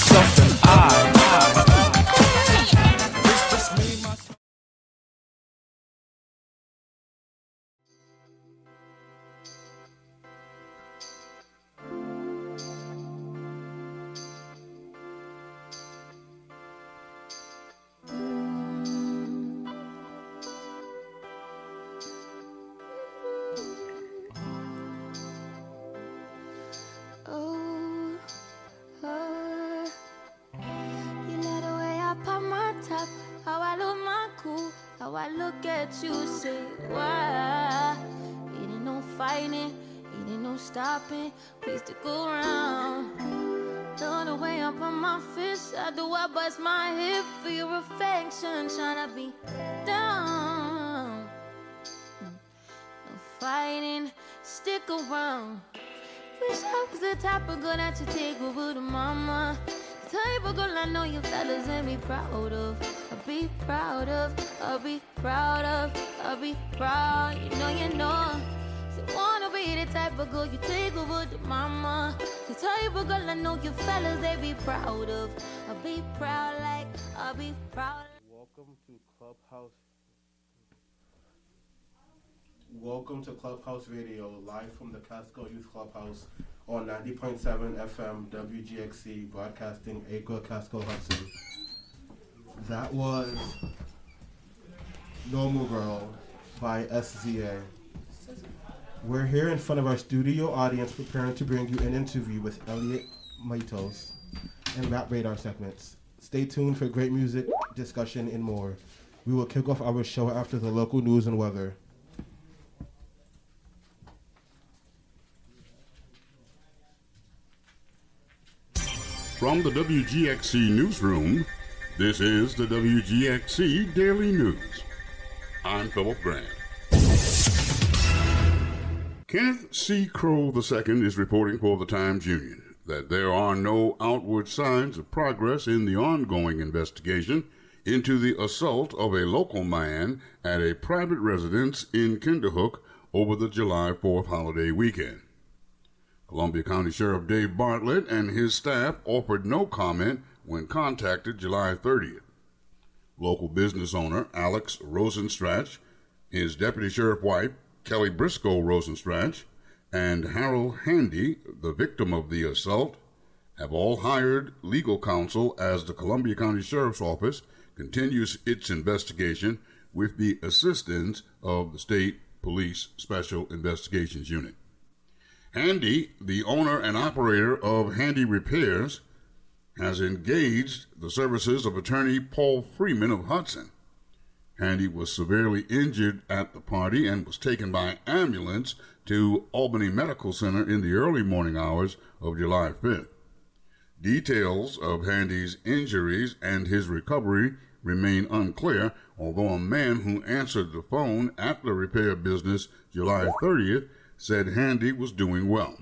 myself, and I. How I look at you, say why? It ain't no fighting, it ain't no stopping. Please stick around. The way up on my fist, I do I bust my hip for your affection, tryna be down. No fighting, stick around. Wish I was the type of girl that you take over to mama. The type of girl I know you fellas and be proud of. I'll be proud of, I'll be proud of, I'll be proud. You know. So wanna be the type of girl you take over to mama. The type of girl I know you fellas they be proud of. I'll be proud like, I'll be proud. Welcome to Clubhouse Radio, live from the Casco Youth Clubhouse on 90.7 FM WGXC, broadcasting Acre, Casco, Hudson. That was Normal Girl by SZA. We're here in front of our studio audience preparing to bring you an interview with Elliot Matos and Rap Radar segments. Stay tuned for great music, discussion, and more. We will kick off our show after the local news and weather. From the WGXC newsroom, this is the WGXC Daily News. I'm Philip Grant. Kenneth C. Crow II is reporting for the Times-Union that there are no outward signs of progress in the ongoing investigation into the assault of a local man at a private residence in Kinderhook over the July 4th holiday weekend. Columbia County Sheriff Dave Bartlett and his staff offered no comment when contacted July 30th. Local business owner Alex Rosenstrach, his deputy sheriff wife Kelly Briscoe Rosenstrach, and Harold Handy, the victim of the assault, have all hired legal counsel as the Columbia County Sheriff's Office continues its investigation with the assistance of the State Police Special Investigations Unit. Handy, the owner and operator of Handy Repairs, has engaged the services of attorney Paul Freeman of Hudson. Handy was severely injured at the party and was taken by ambulance to Albany Medical Center in the early morning hours of July 5th. Details of Handy's injuries and his recovery remain unclear, although a man who answered the phone at the repair business July 30th said Handy was doing well.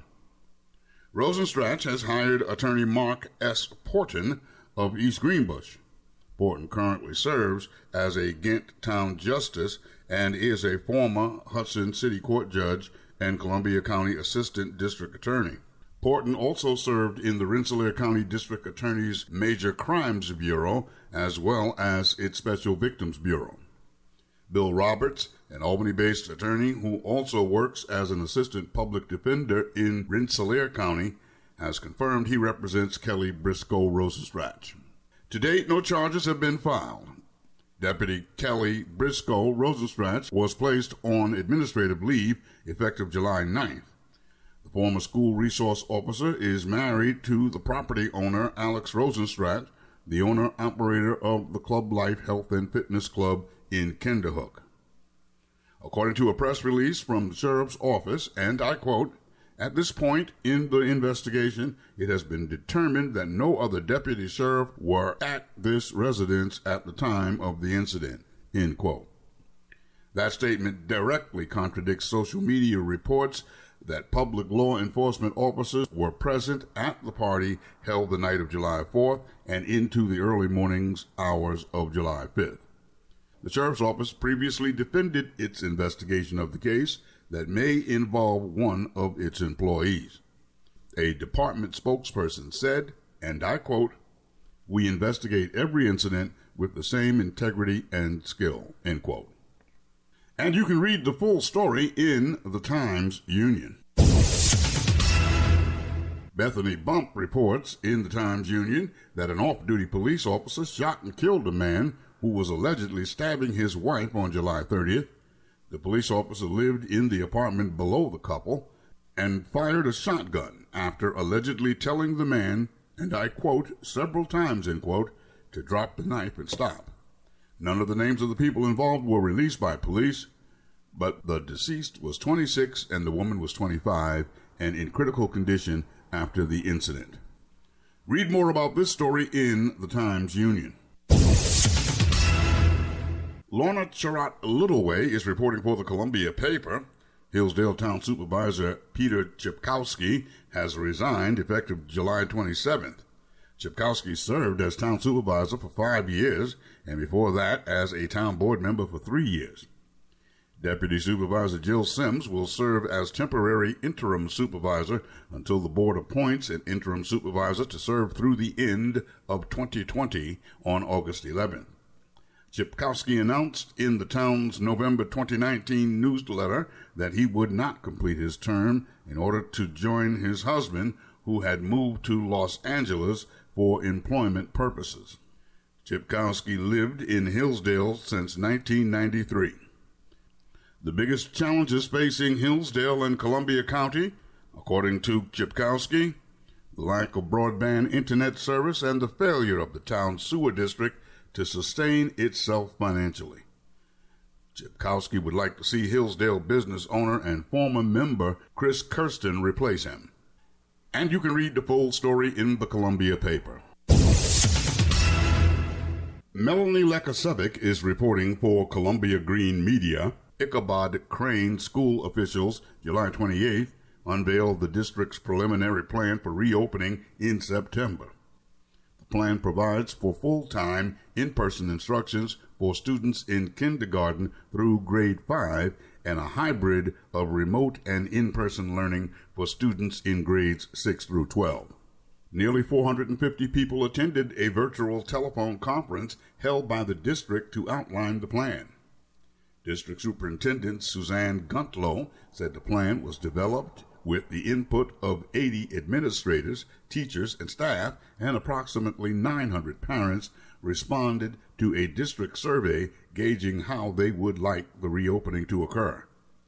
Rosenstrach has hired attorney Mark S. Porton of East Greenbush. Porton currently serves as a Ghent Town Justice and is a former Hudson City Court judge and Columbia County Assistant District Attorney. Porton also served in the Rensselaer County District Attorney's Major Crimes Bureau as well as its Special Victims Bureau. Bill Roberts, an Albany-based attorney who also works as an assistant public defender in Rensselaer County, has confirmed he represents Kelly Briscoe Rosenstrach. To date, no charges have been filed. Deputy Kelly Briscoe Rosenstrach was placed on administrative leave effective July 9th. The former school resource officer is married to the property owner Alex Rosenstrach, the owner-operator of the Club Life Health and Fitness Club in Kinderhook. According to a press release from the sheriff's office, and I quote, "At this point in the investigation, it has been determined that no other deputy sheriff were at this residence at the time of the incident," end quote. That statement directly contradicts social media reports that public law enforcement officers were present at the party held the night of July 4th and into the early mornings hours of July 5th. The sheriff's office previously defended its investigation of the case that may involve one of its employees. A department spokesperson said, and I quote, We investigate every incident with the same integrity and skill, end quote. And you can read the full story in the Times-Union. Bethany Bump reports in the Times-Union that an off-duty police officer shot and killed a man who was allegedly stabbing his wife on July 30th. The police officer lived in the apartment below the couple and fired a shotgun after allegedly telling the man, and I quote, several times, end quote, to drop the knife and stop. None of the names of the people involved were released by police, but the deceased was 26 and the woman was 25 and in critical condition after the incident. Read more about this story in the Times-Union. Lorna Charat Littleway is reporting for the Columbia paper. Hillsdale Town Supervisor Peter Chipkowski has resigned effective July 27th. Chipkowski served as town supervisor for 5 years, and before that as a town board member for 3 years. Deputy Supervisor Jill Sims will serve as temporary interim supervisor until the board appoints an interim supervisor to serve through the end of 2020 on August 11th. Chipkowski announced in the town's November 2019 newsletter that he would not complete his term in order to join his husband, who had moved to Los Angeles for employment purposes. Chipkowski lived in Hillsdale since 1993. The biggest challenges facing Hillsdale and Columbia County, according to Chipkowski, the lack of broadband internet service and the failure of the town's sewer district to sustain itself financially. Chipkowski would like to see Hillsdale business owner and former member Chris Kirsten replace him. And you can read the full story in the Columbia paper. Melanie Lekasevic is reporting for Columbia Green Media. Ichabod Crane school officials, July 28th, unveiled the district's preliminary plan for reopening in September. The plan provides for full-time, in-person instructions for students in kindergarten through grade 5 and a hybrid of remote and in-person learning for students in grades 6 through 12. Nearly 450 people attended a virtual telephone conference held by the district to outline the plan. District Superintendent Suzanne Guntlow said the plan was developed with the input of 80 administrators, teachers, and staff, and approximately 900 parents responded to a district survey gauging how they would like the reopening to occur.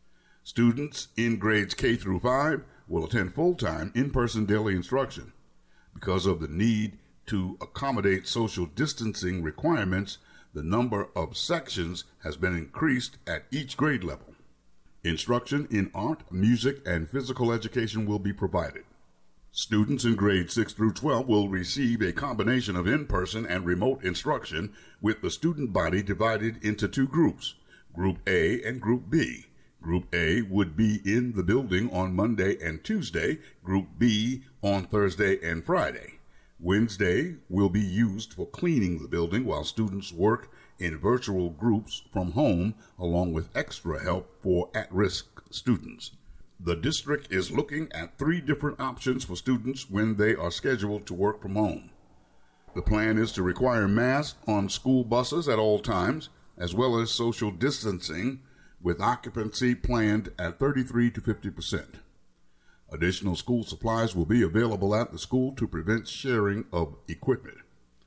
Students in grades K through 5 will attend full-time in-person daily instruction. Because of the need to accommodate social distancing requirements, the number of sections has been increased at each grade level. Instruction in art, music, and physical education will be provided. Students in grades 6 through 12 will receive a combination of in-person and remote instruction, with the student body divided into two groups, Group A and Group B. Group A would be in the building on Monday and Tuesday, Group B on Thursday and Friday. Wednesday will be used for cleaning the building while students work in virtual groups from home, along with extra help for at-risk students. The district is looking at 3 different options for students when they are scheduled to work from home. The plan is to require masks on school buses at all times, as well as social distancing, with occupancy planned at 33 to 50%. Additional school supplies will be available at the school to prevent sharing of equipment.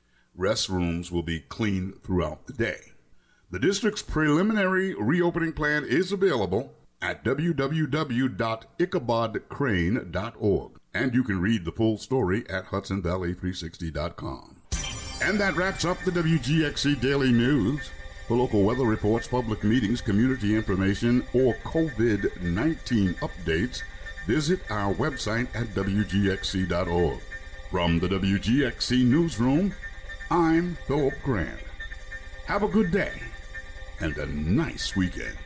Restrooms will be cleaned throughout the day. The district's preliminary reopening plan is available at www.ichabodcrane.org, and you can read the full story at HudsonValley360.com. And that wraps up the WGXC Daily News. For local weather reports, public meetings, community information, or COVID-19 updates, visit our website at WGXC.org. From the WGXC Newsroom, I'm Philip Grant. Have a good day and a nice weekend.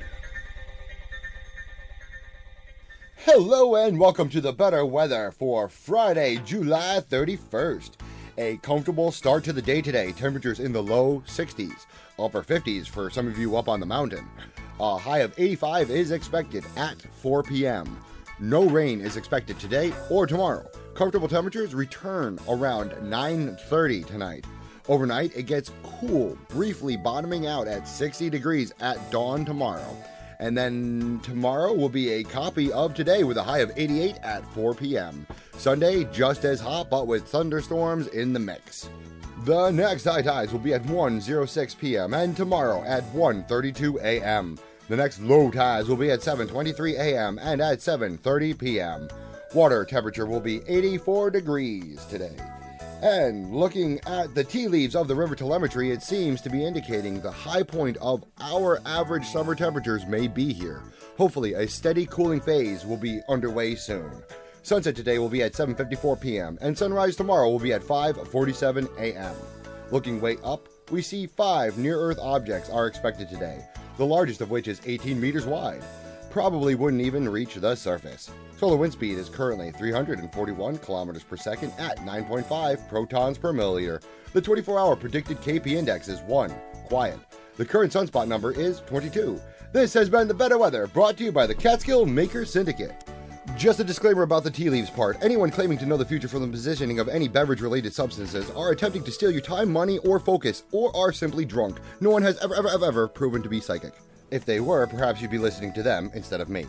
Hello and welcome to the better weather for Friday, July 31st. A comfortable start to the day today. Temperatures in the low 60s, upper 50s for some of you up on the mountain. A high of 85 is expected at 4 p.m. No rain is expected today or tomorrow. Comfortable temperatures return around 9:30 tonight. Overnight, it gets cool, briefly bottoming out at 60 degrees at dawn tomorrow. And then tomorrow will be a copy of today with a high of 88 at 4 p.m. Sunday, just as hot, but with thunderstorms in the mix. The next high tides will be at 1:06 p.m. and tomorrow at 1:32 a.m. The next low tides will be at 7:23 a.m. and at 7:30 p.m. Water temperature will be 84 degrees today. And looking at the tea leaves of the river telemetry, it seems to be indicating the high point of our average summer temperatures may be here. Hopefully, a steady cooling phase will be underway soon. Sunset today will be at 7:54 p.m. and sunrise tomorrow will be at 5:47 a.m. Looking way up, we see 5 near-Earth objects are expected today, the largest of which is 18 meters wide. Probably wouldn't even reach the surface. Solar wind speed is currently 341 kilometers per second at 9.5 protons per milliliter. The 24-hour predicted KP index is 1, quiet. The current sunspot number is 22. This has been the Better Weather, brought to you by the Catskill Maker Syndicate. Just a disclaimer about the tea leaves part. Anyone claiming to know the future from the positioning of any beverage-related substances are attempting to steal your time, money, or focus, or are simply drunk. No one has ever proven to be psychic. If they were, perhaps you'd be listening to them instead of me.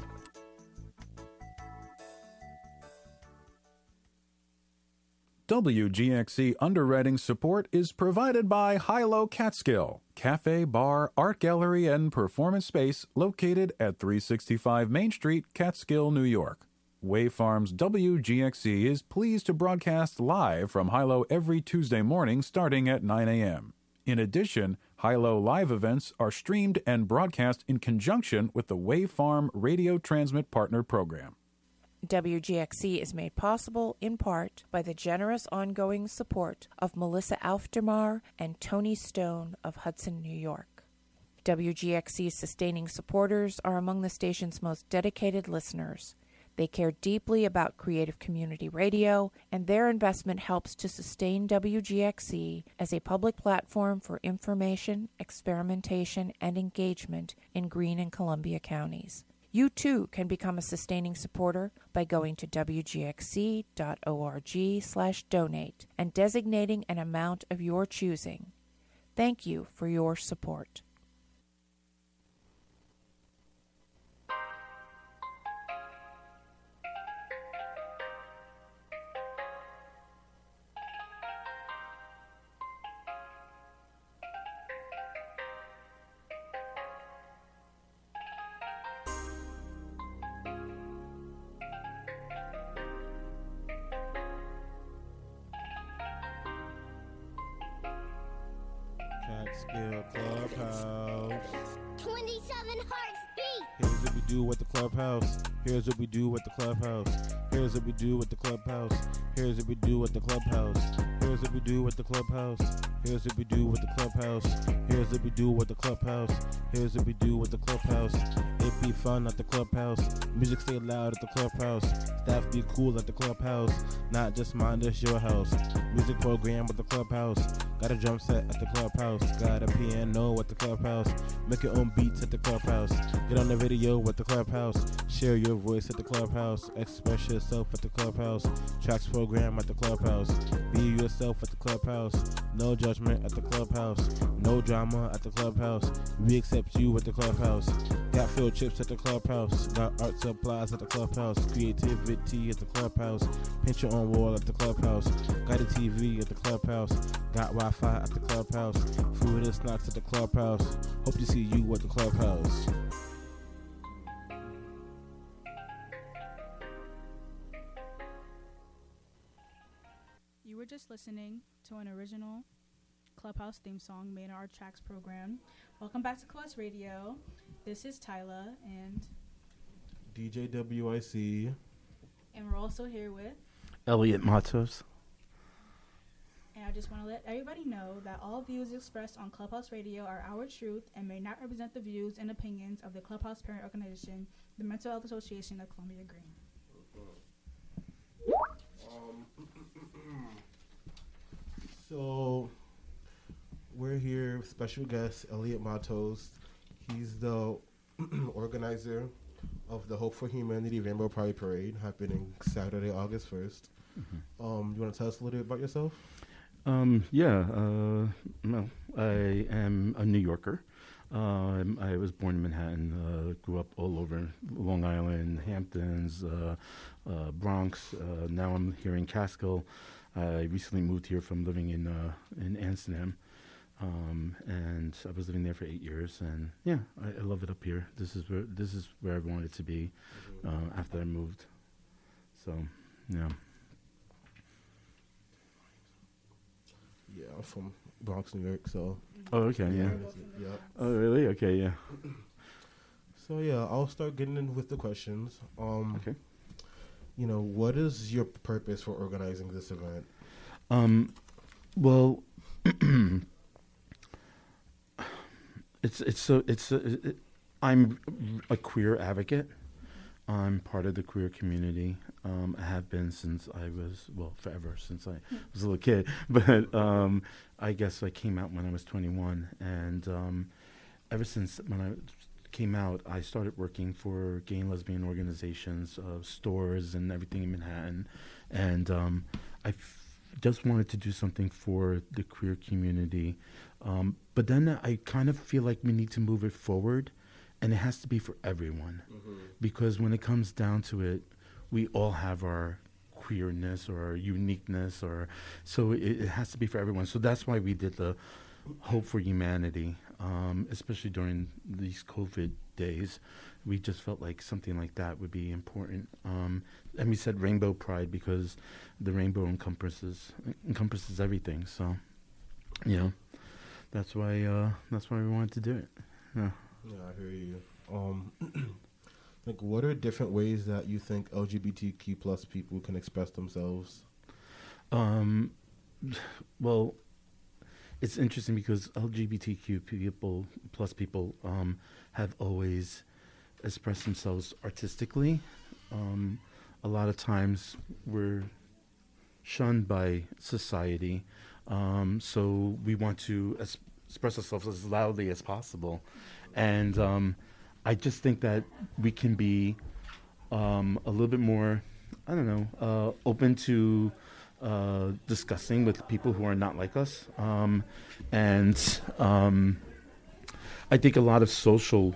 WGXC underwriting support is provided by Hilo Catskill, cafe, bar, art gallery, and performance space located at 365 Main Street, Catskill, New York. Wayfarms WGXC is pleased to broadcast live from Hilo every Tuesday morning starting at 9 a.m. In addition, Hilo live events are streamed and broadcast in conjunction with the Wayfarm Radio Transmit Partner Program. WGXC is made possible in part by the generous ongoing support of Melissa Aufdermar and Tony Stone of Hudson, New York. WGXC's sustaining supporters are among the station's most dedicated listeners. They care deeply about creative community radio, and their investment helps to sustain WGXC as a public platform for information, experimentation, and engagement in Greene and Columbia counties. You too can become a sustaining supporter by going to wgxc.org/donate and designating an amount of your choosing. Thank you for your support. Catskill Clubhouse. 27 hearts beat. Here's what we do with the Clubhouse. Here's what we do with the Clubhouse. Here's what we do with the Clubhouse. Here's what we do with the Clubhouse. Here's what we do with the Clubhouse. Here's what we do with the Clubhouse. Here's what we do with the Clubhouse. Here's what we do with the Clubhouse. It be fun at the Clubhouse. Music stay loud at the Clubhouse. Staff be cool at the Clubhouse. Not just mine, it's your house. Music program with the Clubhouse. Got a drum set at the Clubhouse. Got a piano at the Clubhouse. Make your own beats at the Clubhouse. Get on the video with the Clubhouse. Share your voice at the Clubhouse. Express yourself at the Clubhouse. Tracks program at the Clubhouse. Be yourself at the Clubhouse. No judgment at the Clubhouse. No drama at the Clubhouse. We accept you at the Clubhouse. Got field trips at the Clubhouse. Got art supplies at the Clubhouse. Creativity at the Clubhouse. Paint your own wall at the Clubhouse. Got a TV at the Clubhouse. Got Wi-Fi at the Clubhouse. Food and snacks at the Clubhouse. Hope to see you at the Clubhouse. You were just listening to an original Clubhouse theme song made in our Tracks program. Welcome back to Clubhouse Radio. This is Tyla and DJ WIC. And we're also here with Elliot Matos. And I just want to let everybody know that all views expressed on Clubhouse Radio are our truth and may not represent the views and opinions of the Clubhouse parent organization, the Mental Health Association of Columbia Greene. So we're here with special guest Elliot Matos. He's the organizer of the Hope for Humanity Rainbow Pride Parade happening Saturday, August 1st. You want to tell us a little bit about yourself? Well, I am a New Yorker. I was born in Manhattan, grew up all over Long Island, Hamptons, Bronx. Now I'm here in Catskill. I recently moved here from living in Amsterdam, and I was living there for 8 years. And yeah, I love it up here. This is where I wanted to be after I moved. So yeah. Yeah, I'm from Bronx, New York, so. Oh, okay, yeah. Yeah. Oh, really? Okay, yeah. So yeah, I'll start getting in with the questions. Okay. You know, what is your purpose for organizing this event? Well, I'm a queer advocate. I'm part of the queer community. I have been since I was, forever, since I was a little kid. But I guess I came out when I was 21. And ever since when I came out, I started working for gay and lesbian organizations, stores and everything in Manhattan. And just wanted to do something for the queer community. But then I kind of feel like we need to move it forward. And it has to be for everyone, because when it comes down to it, we all have our queerness or our uniqueness, so it has to be for everyone. So that's why we did the Hope for Humanity, especially during these COVID days. We just felt like something like that would be important. And we said Rainbow Pride because the rainbow encompasses everything. So, that's why we wanted to do it. Yeah. Yeah, I hear you. Like, what are different ways that you think LGBTQ plus people can express themselves? Well, it's interesting because LGBTQ people have always expressed themselves artistically. A lot of times we're shunned by society, so we want to express ourselves as loudly as possible. And I just think that we can be a little bit more, open to discussing with people who are not like us. And I think a lot of social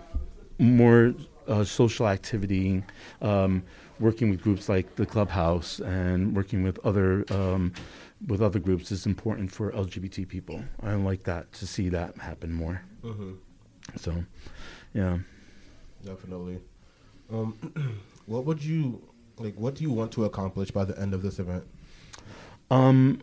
activity, working with groups like the Clubhouse and working with other groups is important for LGBT people. I like that, to see that happen more. Mm-hmm. So, yeah. Definitely. What do you want to accomplish by the end of this event? I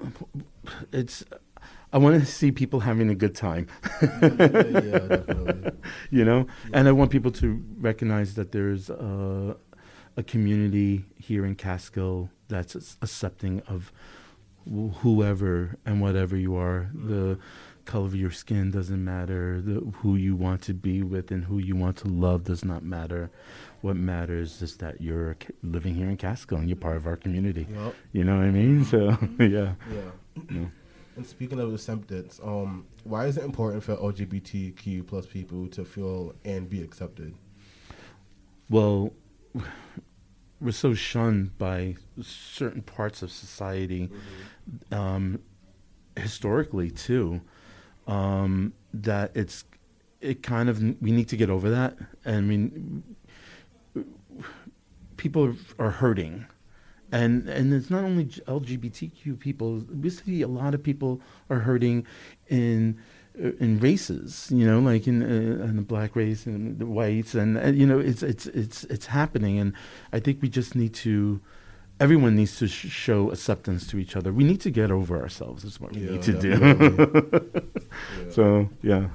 want to see people having a good time. Yeah, definitely. And I want people to recognize that there's a community here in Catskill that's accepting of whoever and whatever you are. The color of your skin doesn't matter. Who you want to be with and who you want to love does not matter. What matters is that you're living here in Catskill and you're part of our community. Yep. You know what I mean? So, yeah. Yeah. And speaking of acceptance, why is it important for LGBTQ plus people to feel and be accepted? Well, we're so shunned by certain parts of society, historically too, that we need to get over that. I mean, people are hurting. And it's not only LGBTQ people. We see a lot of people are hurting in races, like in the black race and the whites, and it's happening. And I think we just need to. Everyone needs to show acceptance to each other. We need to get over ourselves. Is what we need to do. So yeah.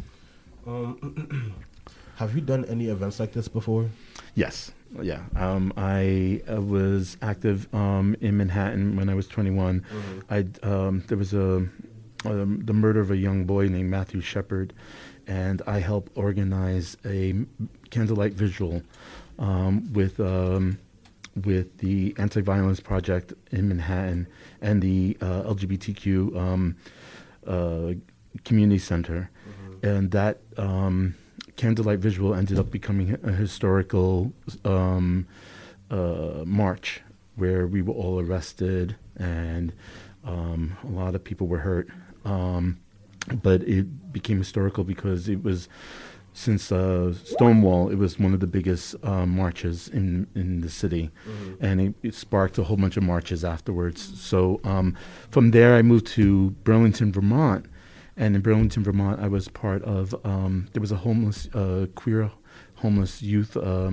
Have you done any events like this before? Yes. Yeah, I was active in Manhattan when I was 21. There was the murder of a young boy named Matthew Shepard, and I helped organize a candlelight vigil with the Anti-Violence Project in Manhattan and the LGBTQ Community Center, and that. Candlelight Visual ended up becoming a historical march where we were all arrested and A lot of people were hurt. But it became historical because it was, since Stonewall, it was one of the biggest marches in the city. And it sparked a whole bunch of marches afterwards. So from there, I moved to Burlington, Vermont. And in Burlington, Vermont, I was part of, there was a homeless, queer homeless youth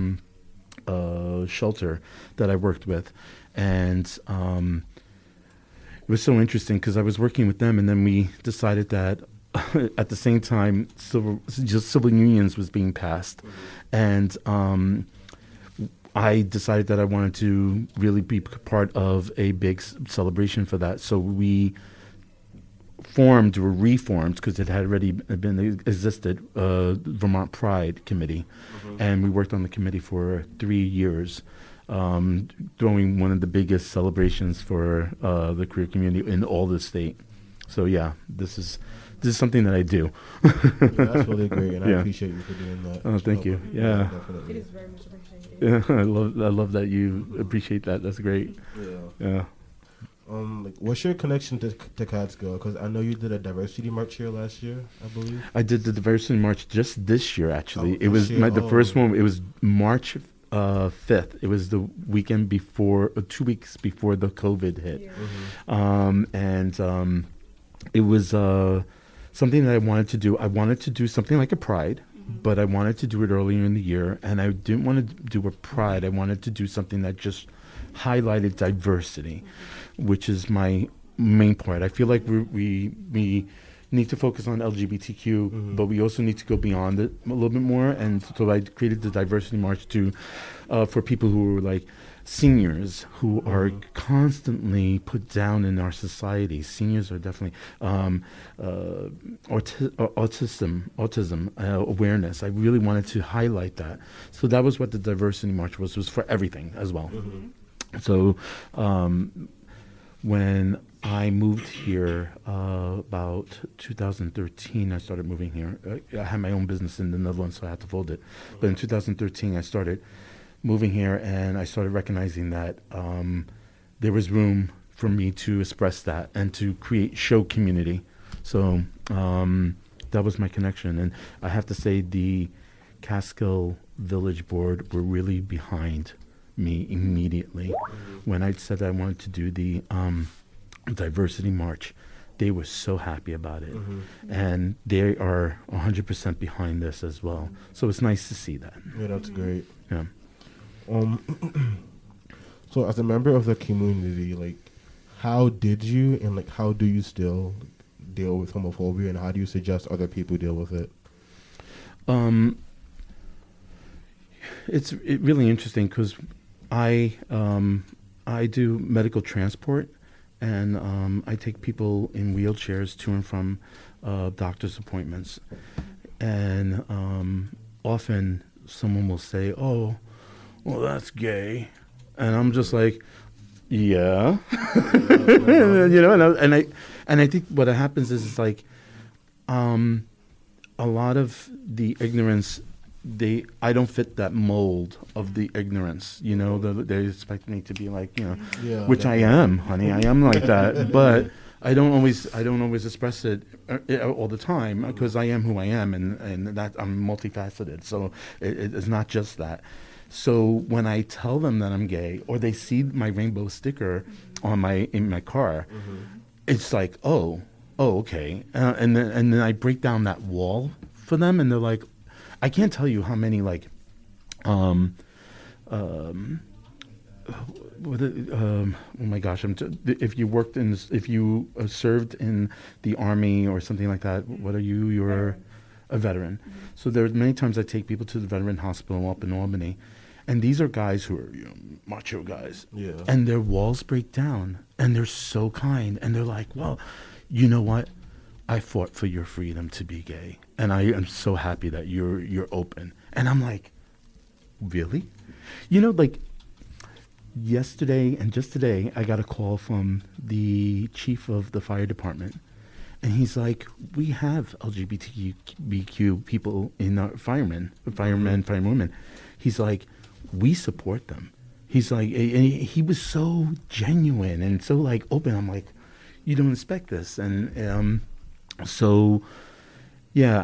shelter that I worked with. And it was so interesting because I was working with them, and then we decided that at the same time, civil unions was being passed. And I decided that I wanted to really be part of a big celebration for that. So we formed or reformed, because it had already existed, Vermont Pride Committee. And we worked on the committee for 3 years, throwing one of the biggest celebrations for the queer community in all the state. So yeah, this is something that I do. That's really great, and I appreciate you for doing that. Oh, thank you. Yeah, It is very much appreciated. yeah, I love that you appreciate that. That's great. Yeah. Like, what's your connection to Catskill? Because I know you did a diversity march here last year, I believe. I did the diversity march just this year. Actually, Oh, it was this year? the first one. It was March 5th. It was the weekend before, 2 weeks before the COVID hit. It was something that I wanted to do. I wanted to do something like a Pride, but I wanted to do it earlier in the year, and I didn't want to do a Pride. I wanted to do something that just highlighted diversity, which is my main part. I feel like we need to focus on LGBTQ, but we also need to go beyond it a little bit more. And so I created the diversity march for people who were like seniors, who are constantly put down in our society. Seniors are definitely autism awareness. I really wanted to highlight that. So that was what the diversity march was for everything as well. So when I moved here about 2013, I started moving here. I had my own business in the Netherlands, so I had to fold it. But in 2013, I started moving here, and I started recognizing that there was room for me to express that and to show community. So that was my connection. And I have to say the Catskill Village Board were really behind me immediately. When I said I wanted to do the diversity march, they were so happy about it. And they are 100% behind this as well. So it's nice to see that. Yeah, that's great. Yeah. So as a member of the community, like, how did you and like how do you still deal with homophobia, and how do you suggest other people deal with it? It's really interesting because I do medical transport, and I take people in wheelchairs to and from doctor's appointments. And often someone will say, "Oh, well, that's gay," and I'm just like, "Yeah," you know. And I think what happens is it's like a lot of the ignorance. I don't fit that mold of the ignorance, you know. They expect me to be like, you know, which I am, honey. I am like that, but I don't always express it all the time because I am who I am, and that I'm multifaceted. So it's not just that. So when I tell them that I'm gay, or they see my rainbow sticker in my car, it's like, oh, okay, and then I break down that wall for them, and they're like, I can't tell you how many like, oh my gosh, if you served in the Army or something like that, what are you? You're a veteran. So there's many times I take people to the veteran hospital up in Albany, and these are guys who are, you know, macho guys, and their walls break down, and they're so kind, and they're like, well, you know what? I fought for your freedom to be gay, and I am so happy that you're open. And I'm like, really? You know, like yesterday and just today, I got a call from the chief of the fire department, and he's like, we have LGBTQ people in our firemen, firewomen. He's like, we support them. He's like, and he was so genuine and so like open. I'm like, you don't expect this. And so, yeah,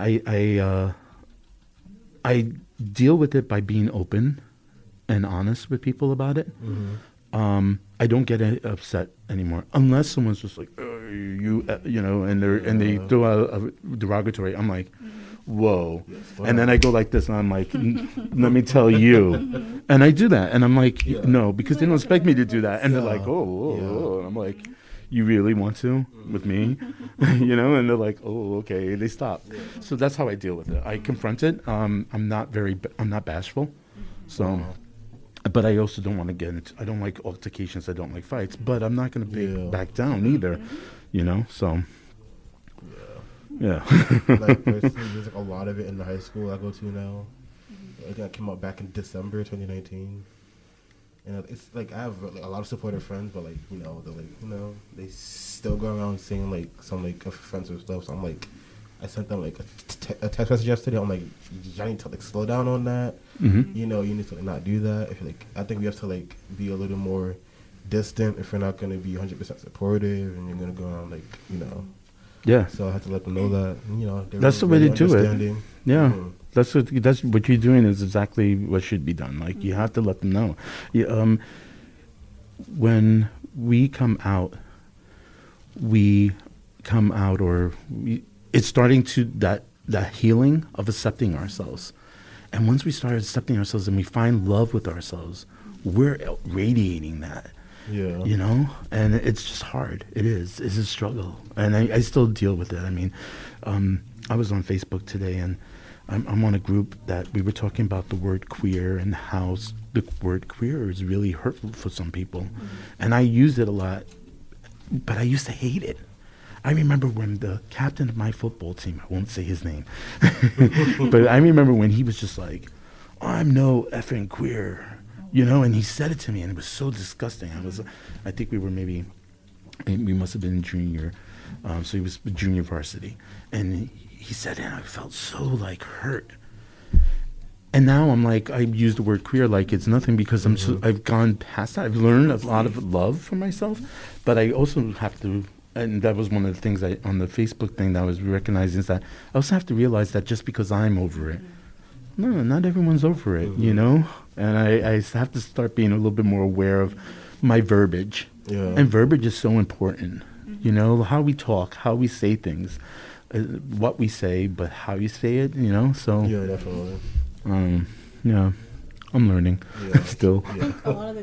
I deal with it by being open and honest with people about it. I don't get upset anymore unless someone's just like, you know, and they throw out a derogatory. I'm like, whoa, and then I go like this, and I'm like, let me tell you, and I do that, and I'm like, no, because they don't expect me to do that, and they're like, oh, and I'm like, you really want to with me, you know, and they're like, oh, okay, they stop. So that's how I deal with it. I confront it. I'm not bashful, so. But I also don't want to get into, I don't like altercations, I don't like fights, but I'm not going to back down either, you know, so. Yeah. Like, personally, there's like a lot of it in the high school I go to now. I think I came out back in December 2019. And it's like, I have like, a lot of supportive friends, but like, you know, they're like, you know, they still go around saying like some like offensive stuff. So I'm like, I sent them like a text message yesterday. I'm like, y'all need to like slow down on that. You know, you need to like, not do that. If like, I think we have to like be a little more distant if we're not going to be 100% supportive, and you're going to go around like, you know. Yeah. So I have to let them know that. You know, that's the way to do it. Yeah. That's what you're doing is exactly what should be done. Like you have to let them know. When we come out, it's starting to that healing of accepting ourselves. And once we start accepting ourselves and we find love with ourselves, we're radiating that. Yeah. You know? And it's just hard. It is. It's a struggle. And I still deal with it. I mean, I was on Facebook today, and I'm on a group that we were talking about the word queer and how the word queer is really hurtful for some people. And I use it a lot, but I used to hate it. I remember when the captain of my football team, I won't say his name, but I remember when he was just like, I'm no effing queer, you know, and he said it to me, and it was so disgusting. I think we must have been junior, so he was junior varsity, and he said it, and I felt so like hurt. And now I'm like, I use the word queer like it's nothing because I've gone past that. I've learned a lot of love for myself, but I also have to. And that was one of the things on the Facebook thing that I was recognizing, is that I also have to realize that just because I'm over it, no, not everyone's over it, you know? And I have to start being a little bit more aware of my verbiage. Yeah. And verbiage is so important, you know, how we talk, how we say things, what we say, but how you say it, you know? So, yeah, definitely. Yeah, I'm learning still. I think a lot of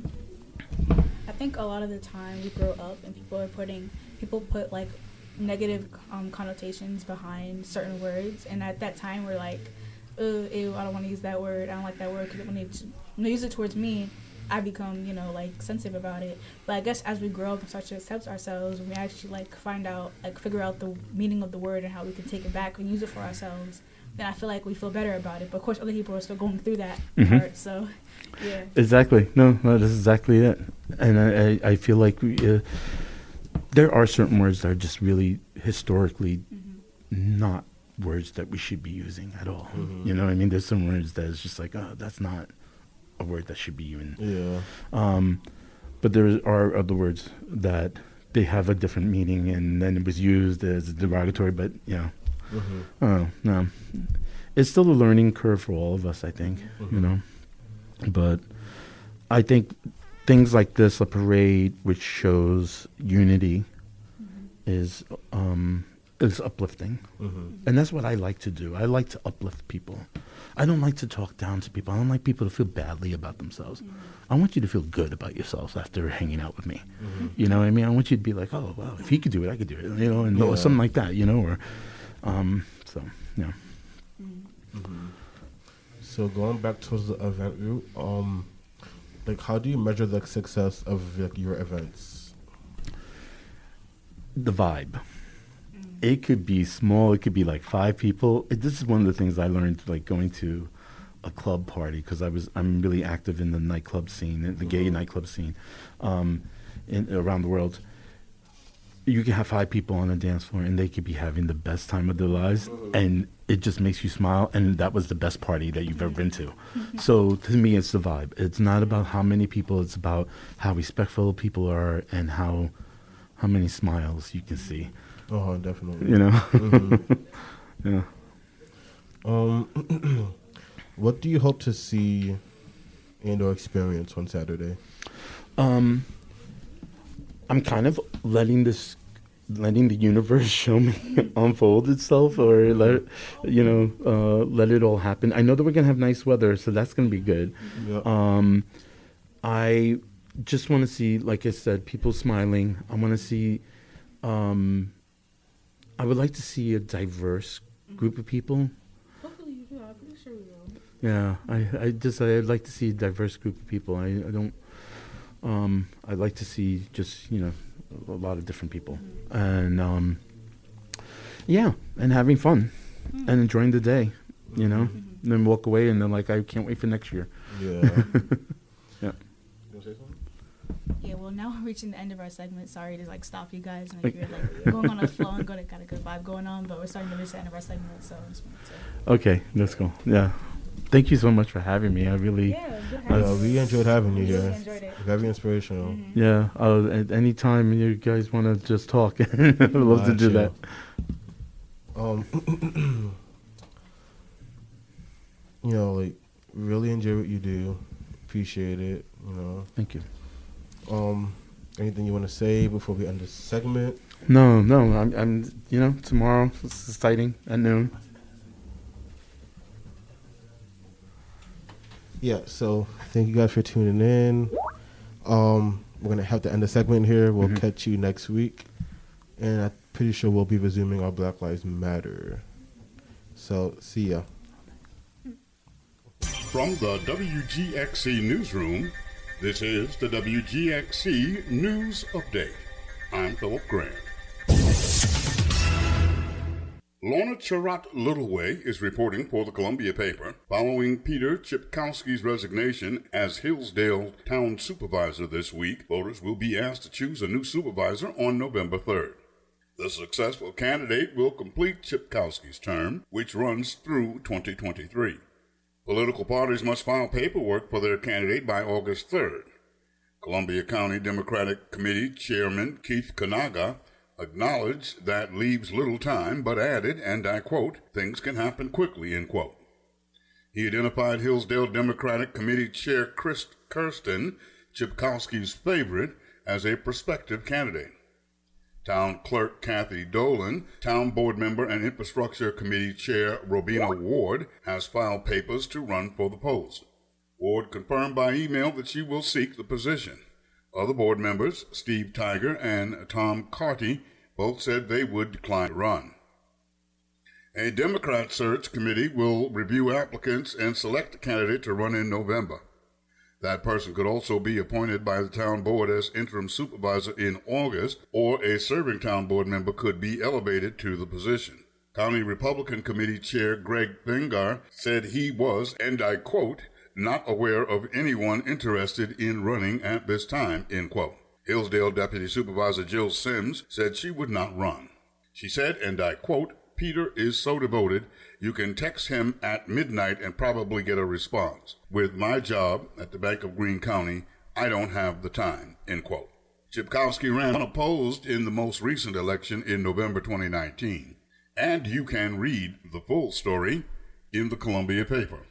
the time we grow up and people put like negative connotations behind certain words, and at that time we're like, ew, I don't want to use that word, I don't like that word, because when they use it towards me, I become, you know, like sensitive about it. But I guess as we grow up and start to accept ourselves, and we actually like figure out the meaning of the word and how we can take it back and use it for ourselves, then I feel like we feel better about it. But of course other people are still going through that part, so yeah. Exactly. No, that's exactly it. And I feel like there are certain words that are just really historically not words that we should be using at all. You know what I mean? There's some words that is just like, oh, that's not a word that should be used. Yeah. But there are other words that they have a different meaning, and then it was used as derogatory, but, you know. Oh, no. It's still a learning curve for all of us, I think, you know. But I think things like this, a parade which shows unity, is uplifting. And that's what I like to do. I like to uplift people. I don't like to talk down to people. I don't like people to feel badly about themselves. I want you to feel good about yourselves after hanging out with me. You know what I mean? I want you to be like, oh, well, if he could do it, I could do it. You know, and or something like that, you know, or so, yeah. So going back towards the event route, like how do you measure the success of like, your events? The vibe. It could be small. It could be like 5 people. This is one of the things I learned, like going to a club party, because I'm really active in the nightclub scene, the gay nightclub scene, around the world. You can have 5 people on a dance floor, and they could be having the best time of their lives, and it just makes you smile. And that was the best party that you've ever been to. So to me, it's the vibe. It's not about how many people. It's about how respectful people are and how how many smiles you can see. Oh, definitely. You know. Mm-hmm. Yeah. What do you hope to see and/or experience on Saturday? I'm kind of letting the universe show me unfold itself, or let it all happen. I know that we're gonna have nice weather, so that's gonna be good. Yep. I just want to see, like I said, people smiling. I want to see. I would like to see a diverse group of people. Hopefully you do. I'm pretty sure we will. Yeah, I'd like to see a diverse group of people. I'd like to see just, a lot of different people. And, and having fun and enjoying the day, and then walk away and then, like, I can't wait for next year. Yeah. Yeah. You want to say something? Yeah, well, now we're reaching the end of our segment. Sorry to, stop you guys. You're, going on a flow and got a good vibe going on, but we're starting to reach the end of our segment, so I just wanted to... Okay, let's go. Yeah. Thank you so much for having me. I really... We enjoyed having you here. Really enjoyed it. Very inspirational. Yeah. At any time you guys want to just talk, I'd love to do that. Really enjoy what you do. Appreciate it. Thank you. Anything you want to say before we end this segment? No. I'm tomorrow it's exciting at noon. Yeah, so thank you guys for tuning in. We're going to have to end the segment here. We'll catch you next week. And I'm pretty sure we'll be resuming our Black Lives Matter. So, see ya. From the WGXC Newsroom, this is the WGXC News Update. I'm Philip Grant. Lorna Charat Littleway is reporting for the Columbia paper following Peter Chipkowski's resignation as Hillsdale town supervisor this week. Voters will be asked to choose a new supervisor on November 3rd. The successful candidate will complete Chipkowski's term, which runs through 2023. Political parties must file paperwork for their candidate by August 3rd. Columbia County Democratic Committee Chairman Keith Kanaga acknowledged that leaves little time, but added, and I quote, "things can happen quickly," end quote. He identified Hillsdale Democratic Committee Chair Chris Kirsten, Chipkowski's favorite, as a prospective candidate. Town Clerk Kathy Dolan, Town Board Member and Infrastructure Committee Chair Robina Ward has filed papers to run for the post. Ward confirmed by email that she will seek the position. Other board members, Steve Tiger and Tom Carty, both said they would decline to run. A Democrat search committee will review applicants and select a candidate to run in November. That person could also be appointed by the town board as interim supervisor in August, or a serving town board member could be elevated to the position. County Republican Committee Chair Greg Fingar said he was, and I quote, "not aware of anyone interested in running at this time," end quote. Hillsdale Deputy Supervisor Jill Sims said she would not run. She said, and I quote, "Peter is so devoted, you can text him at midnight and probably get a response. With my job at the Bank of Greene County, I don't have the time," end quote. Chipkowski ran unopposed in the most recent election in November 2019. And you can read the full story in the Columbia paper.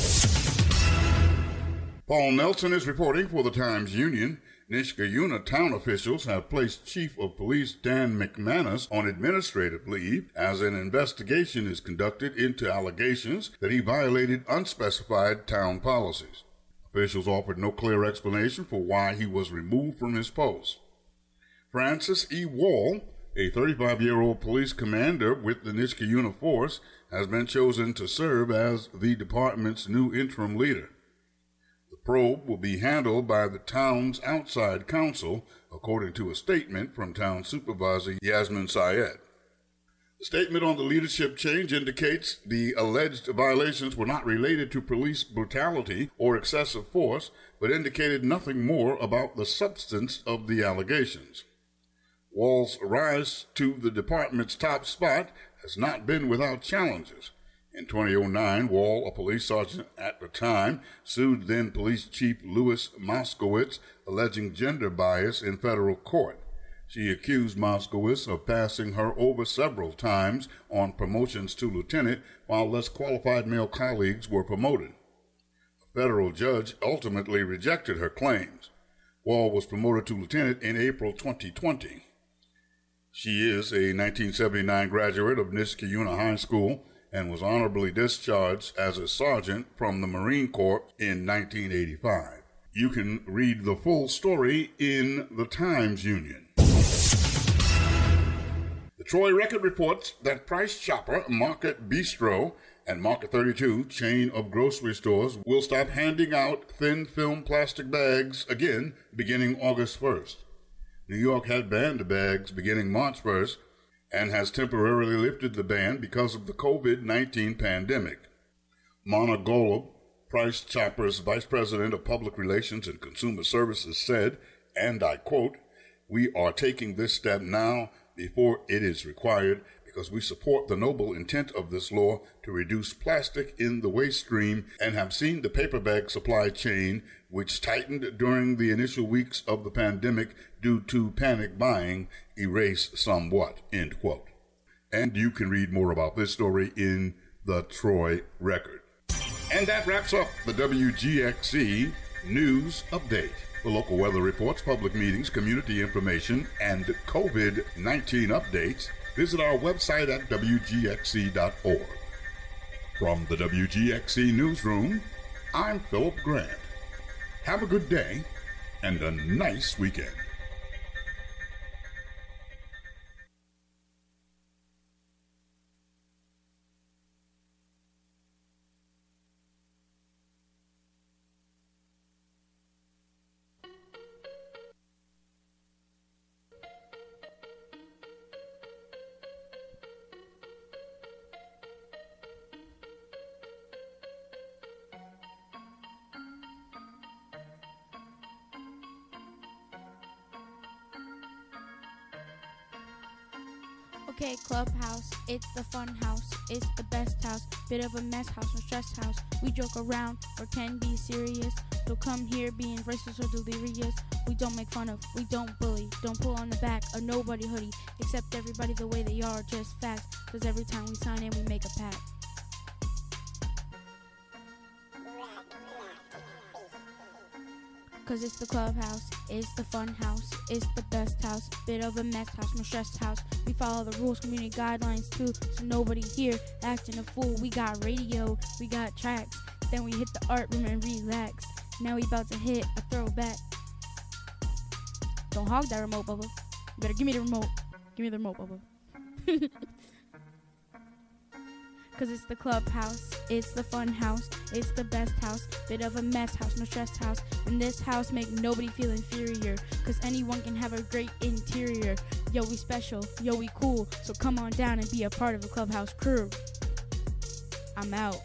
Paul Nelson is reporting for the Times-Union. Niskayuna town officials have placed Chief of Police Dan McManus on administrative leave as an investigation is conducted into allegations that he violated unspecified town policies. Officials offered no clear explanation for why he was removed from his post. Francis E. Wall, a 35-year-old police commander with the Niskayuna force, has been chosen to serve as the department's new interim leader. The probe will be handled by the town's outside counsel, according to a statement from Town Supervisor Yasmin Syed. The statement on the leadership change indicates the alleged violations were not related to police brutality or excessive force, but indicated nothing more about the substance of the allegations. Wall's rise to the department's top spot has not been without challenges. In 2009, Wall, a police sergeant at the time, sued then Police Chief Louis Moskowitz, alleging gender bias in federal court. She accused Moskowitz of passing her over several times on promotions to lieutenant while less qualified male colleagues were promoted. A federal judge ultimately rejected her claims. Wall was promoted to lieutenant in April 2020. She is a 1979 graduate of Niskayuna High School and was honorably discharged as a sergeant from the Marine Corps in 1985. You can read the full story in the Times-Union. The Troy Record reports that Price Chopper, Market Bistro, and Market 32 chain of grocery stores will stop handing out thin film plastic bags again beginning August 1st. New York had banned the bags beginning March 1st and has temporarily lifted the ban because of the COVID-19 pandemic. Mona Golub, Price Chopper's Vice President of Public Relations and Consumer Services, said, and I quote, "We are taking this step now before it is required because we support the noble intent of this law to reduce plastic in the waste stream and have seen the paper bag supply chain, which tightened during the initial weeks of the pandemic due to panic buying, erase somewhat," end quote. And you can read more about this story in the Troy Record. And that wraps up the WGXC News Update. The local weather reports, public meetings, community information, and COVID-19 updates. Visit our website at WGXC.org. From the WGXC Newsroom, I'm Philip Grant. Have a good day and a nice weekend. Okay, Clubhouse, it's the fun house, it's the best house, bit of a mess house, no stress house. We joke around or can be serious. Don't come here being racist or delirious. We don't make fun of, we don't bully, don't pull on the back of nobody hoodie. Accept everybody the way they are, just facts. Cause every time we sign in, we make a pact. Cause it's the clubhouse, it's the fun house, it's the best house, bit of a mess house, no stress house. We follow the rules, community guidelines too, so nobody here acting a fool. We got radio, we got tracks, then we hit the art room and relax. Now we about to hit a throwback. Don't hog that remote, Bubba. You better give me the remote. Give me the remote, Bubba. Cause it's the clubhouse, it's the fun house, it's the best house, bit of a mess house, no stress house. In this house, make nobody feel inferior, cause anyone can have a great interior. Yo, we special, yo, we cool, so come on down and be a part of the clubhouse crew. I'm out.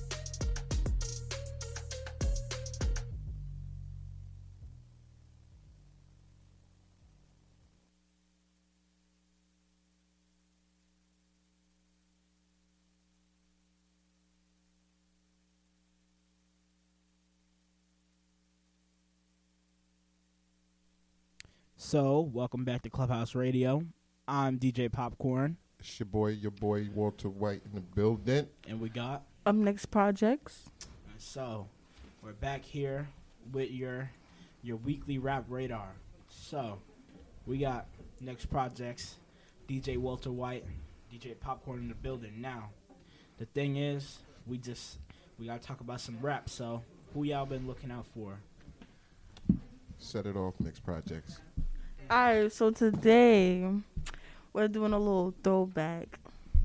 So, welcome back to Clubhouse Radio. I'm DJ Popcorn. It's your boy Walter White in the building. And we got Next Projects. And so, we're back here with your weekly rap radar. So, we got Next Projects, DJ Walter White, DJ Popcorn in the building. Now, the thing is, we gotta talk about some rap. So, who y'all been looking out for? Set it off, Next Projects. Alright, so today we're doing a little throwback.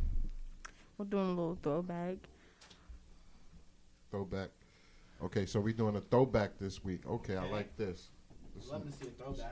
Throwback. Okay, so we're doing a throwback this week. Okay, I like this. Love to see a throwback.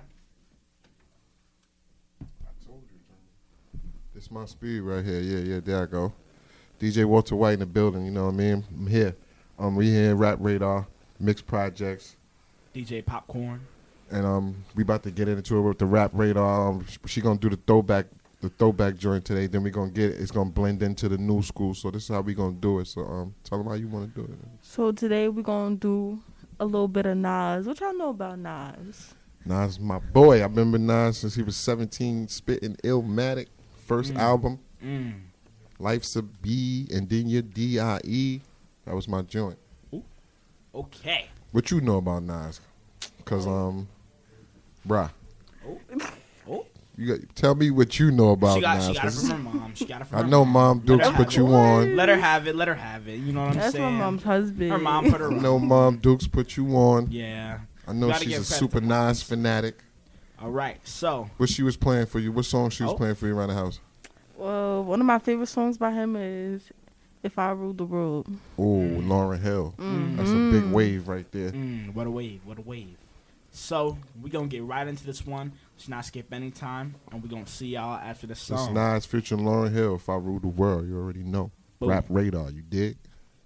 I told you, Johnny. This is my speed right here. Yeah, there I go. DJ Walter White in the building, you know what I mean? I'm here. We here in Rap Radar, Mixed Projects. DJ Popcorn. And we about to get into it with the Rap Radar. She gonna do the throwback joint today. Then we gonna it's gonna blend into the new school. So this is how we gonna do it. So tell them how you want to do it. So today we gonna do a little bit of Nas. What y'all know about Nas? Nas is my boy. I remember Nas since he was 17, spitting Illmatic, first album. Life's a B, and then your D-I-E. That was my joint. Ooh. Okay. What you know about Nas? Because, bruh. Oh. Tell me what you know about Nas. She got it from her mom. She got it from I her know mom. Mom Dukes put you on. Let her have it. You know what I'm That's saying? my mom's husband. Her mom put her on. I know Mom Dukes put you on. Yeah. I know Gotta she's give a credit super to Nas fanatic. All right. So. What she was playing for you? What song she was playing for you around the house? Well, one of my favorite songs by him is If I Ruled the World. Oh, Lauryn Hill. That's a big wave right there. What a wave. What a wave. So, we're going to get right into this one. Let's not skip any time. And we're going to see y'all after the song. It's Nas featuring Lauryn Hill. If I Ruled the World, you already know. Boom. Rap Radar, you dig?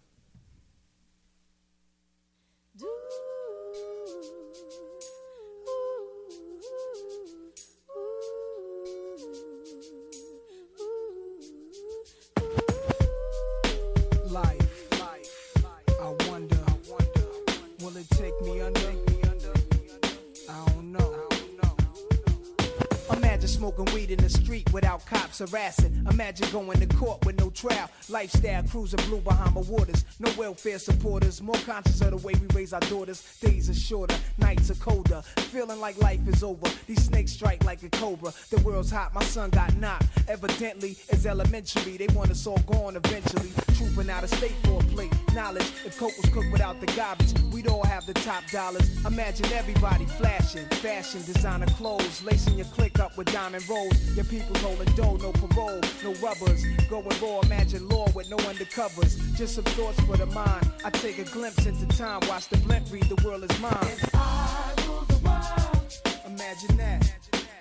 Smoking weed in the street without cops harassing. Imagine going to court with no trial. Lifestyle cruising blue Bahama waters. No welfare supporters. More conscious of the way we raise our daughters. Days are shorter, nights are colder. Feeling like life is over. These snakes strike like a cobra. The world's hot, my son got knocked. Evidently, it's elementary. They want us all gone eventually. Trooping out of state for a plate. Knowledge, if coke was cooked without the garbage, we'd all have the top dollars. Imagine everybody flashing. Fashion, designer clothes. Lacing your click up with diamond rolls. Your people holding dough, no parole, no rubbers. Going raw, imagine law with no undercovers. Just some thoughts for the mind. I take a glimpse into time. Watch the blimp read, the world is mine. If I rule the world, imagine that.